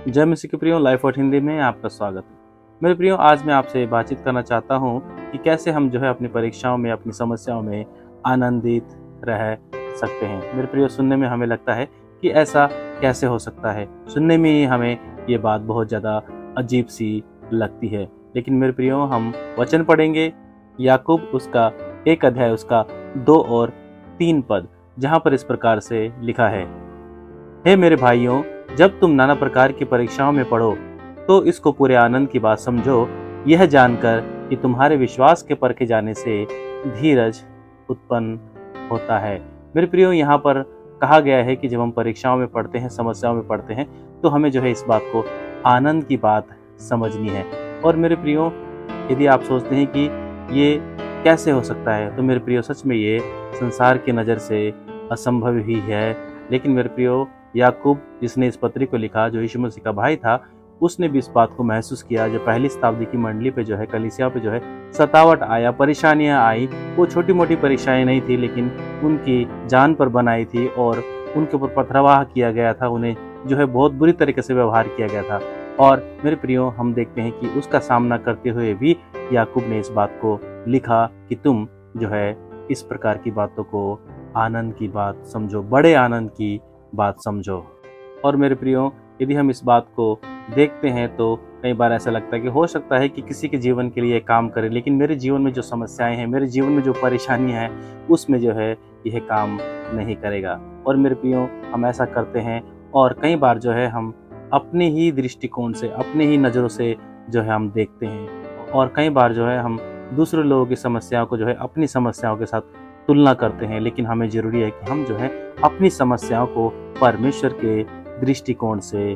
जय मसीह के प्रियो, लाइफ और हिंदी में आपका स्वागत है। मेरे प्रियो, आज मैं आपसे बातचीत करना चाहता हूँ कि कैसे हम अपनी परीक्षाओं में, अपनी समस्याओं में आनंदित रह सकते हैं। मेरे प्रियो, सुनने में हमें लगता है कि ऐसा कैसे हो सकता है, सुनने में ही हमें ये बात बहुत ज़्यादा अजीब सी लगती है। लेकिन मेरे प्रियो, हम वचन पढ़ेंगे याकूब उसका 1 अध्याय उसका 2 और 3 पद, जहाँ पर इस प्रकार से लिखा है, हे मेरे भाइयों, जब तुम नाना प्रकार की परीक्षाओं में पढ़ो तो इसको पूरे आनंद की बात समझो, यह जानकर कि तुम्हारे विश्वास के परखे जाने से धीरज उत्पन्न होता है। मेरे प्रियो, यहाँ पर कहा गया है कि जब हम परीक्षाओं में पढ़ते हैं, समस्याओं में पढ़ते हैं, तो हमें इस बात को आनंद की बात समझनी है। और मेरे प्रियो, यदि आप सोचते हैं कि ये कैसे हो सकता है, तो मेरे प्रियो, सच में ये संसार की नज़र से असंभव ही है। लेकिन मेरे प्रियो, याकूब जिसने इस पत्री को लिखा, जो यीशु मसीह का भाई था, उसने भी इस बात को महसूस किया। जो पहली शताब्दी की मंडली पे कलीसिया पे सतावट आया, परेशानियां आई, वो छोटी मोटी परीक्षाएं नहीं थी, लेकिन उनकी जान पर बनाई थी और उनके ऊपर पथरवाह किया गया था, उन्हें बहुत बुरी तरीके से व्यवहार किया गया था। और मेरे प्रियो, हम देखते हैं कि उसका सामना करते हुए भी याकूब ने इस बात को लिखा कि तुम इस प्रकार की बातों को आनंद की बात समझो, बड़े आनंद की बात समझो। और मेरे प्रियो, यदि हम इस बात को देखते हैं तो कई बार ऐसा लगता है कि हो सकता है कि किसी के जीवन के लिए काम करे, लेकिन मेरे जीवन में जो समस्याएं हैं, मेरे जीवन में जो परेशानियां हैं, उसमें यह काम नहीं करेगा। और मेरे प्रियो, हम ऐसा करते हैं और कई बार हम अपने ही दृष्टिकोण से, अपने ही नज़रों से हम देखते हैं, और कई बार हम दूसरे लोगों की समस्याओं को अपनी समस्याओं के साथ तुलना करते हैं। लेकिन हमें ज़रूरी है कि हम अपनी समस्याओं को परमेश्वर के दृष्टिकोण से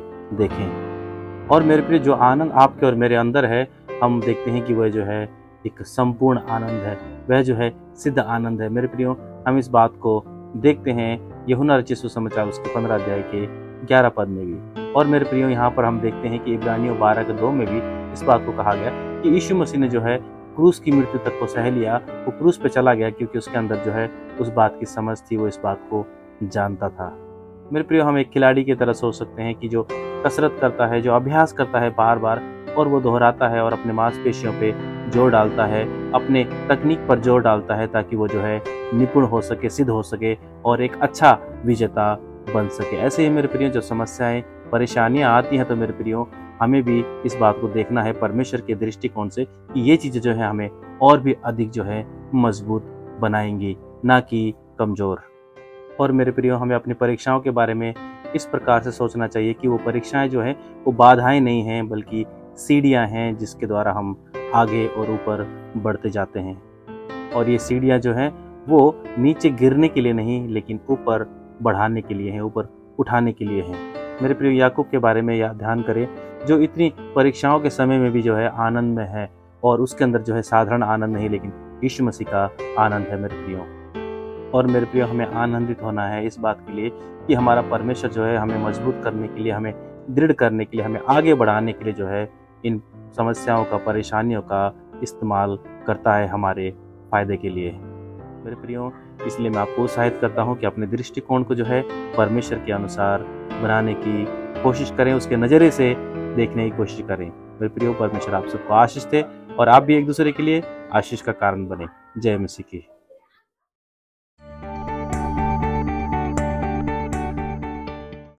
देखें। और मेरे प्रिय, जो आनंद आपके और मेरे अंदर है, हम देखते हैं कि वह एक संपूर्ण आनंद है, वह सिद्ध आनंद है। मेरे प्रियो, हम इस बात को देखते हैं यूहन्ना रचित सुसमाचार उसके 15 अध्याय के 11 पद में भी। और मेरे प्रियो, यहाँ पर हम देखते हैं कि इब्रानियों 12 के 2 में भी इस बात को कहा गया कि यीशु मसीह ने क्रूस की मृत्यु तक को सह लिया। वो क्रूस पे चला गया क्योंकि उसके अंदर उस बात की समझ थी, वो इस बात को जानता था। मेरे प्रियो, हम एक खिलाड़ी की तरह सोच सकते हैं कि जो कसरत करता है, जो अभ्यास करता है बार बार, और वो दोहराता है और अपने मांसपेशियों पे जोर डालता है, अपने तकनीक पर जोर डालता है, ताकि वो निपुण हो सके, सिद्ध हो सके और एक अच्छा विजेता बन सके। ऐसे ही मेरे प्रियो, जो समस्याएं, परेशानियां आती हैं, तो मेरे प्रियो, हमें भी इस बात को देखना है परमेश्वर के दृष्टिकोण से कि ये चीज़ें हमें और भी अधिक मजबूत बनाएंगी, ना कि कमज़ोर। और मेरे प्रियो, हमें अपनी परीक्षाओं के बारे में इस प्रकार से सोचना चाहिए कि वो परीक्षाएं वो बाधाएं नहीं हैं, बल्कि सीढ़ियां हैं, जिसके द्वारा हम आगे और ऊपर बढ़ते जाते हैं। और ये सीढ़ियां वो नीचे गिरने के लिए नहीं, लेकिन ऊपर बढ़ाने के लिए हैं, ऊपर उठाने के लिए हैं। मेरे प्रियो, याकूब के बारे में याद ध्यान करें, जो इतनी परीक्षाओं के समय में भी आनंद में है, और उसके अंदर साधारण आनंद नहीं, लेकिन यीशु मसीह का आनंद है। मेरे प्रियो, और मेरे प्रियो, हमें आनंदित होना है इस बात के लिए कि हमारा परमेश्वर हमें मजबूत करने के लिए, हमें दृढ़ करने के लिए, हमें आगे बढ़ाने के लिए इन समस्याओं का, परेशानियों का इस्तेमाल करता है हमारे फायदे के लिए। मेरे प्रियो, इसलिए मैं आपको उत्साहित करता हूँ कि अपने दृष्टिकोण को परमेश्वर के अनुसार बनाने की कोशिश करें, उसके नज़रिए से देखने की कोशिश करें। मेरे प्रियो, परमेश्वर आप सबको आशीष दे और आप भी एक दूसरे के लिए आशीष का कारण बने। जय मसीह की।